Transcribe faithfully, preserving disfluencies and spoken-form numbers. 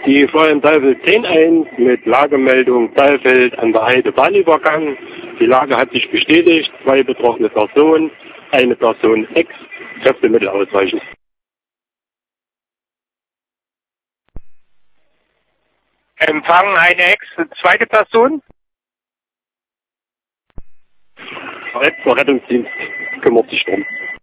Die Feuerwehr Dalfeld zehn eins mit Lagemeldung Dalfeld an der Heide Bahnübergang. Die Lage hat sich bestätigt. Zwei betroffene Personen, eine Person ex, Kräftemittel ausreichend. Empfangen eine ex, zweite Person. Der Rettungsdienst kümmert sich drum.